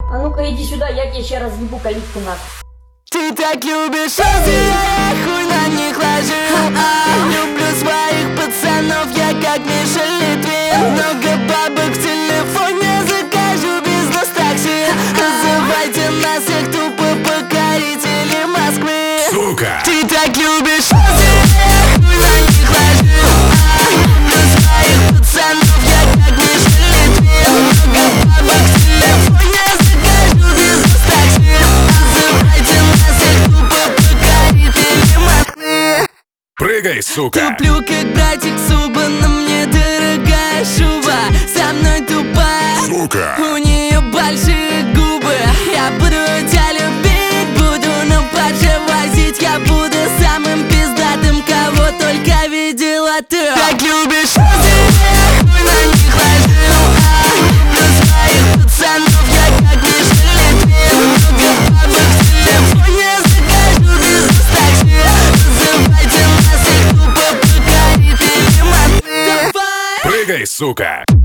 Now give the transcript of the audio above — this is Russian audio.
А ну-ка иди сюда, я тебе сейчас разъебу калитку нахуй. Ты так любишь розы, я хуй на них ложу. Люблю своих пацанов, я как Мишель Литвин. Много бабок в телефоне, закажу бизнес-такси. Называйте нас их тупо покорители Москвы. Сука! Ты так любишь розы, я хуй на них ложу. Люблю своих пацанов, я как Мишель Литвин. Много бабок в телефоне, закажу бизнес-такси. Называйте нас их тупо покорители Москвы. Прыгай, сука! Туплю как братик Суба, на мне дорогая шуба. Со мной тупая, Сука! у нее большие губы. Я буду тебя любить, буду на парше возить. Я буду самым пиздатым, кого только видела ты. Так любишь розы, я хуй на них ложу. Люблю своих пацанов, я как Мишель Литвин. Много бабок в телефоне, закажу бизнес-такси. Называйте нас их тупо покорители Москвы. Прыгай, сука!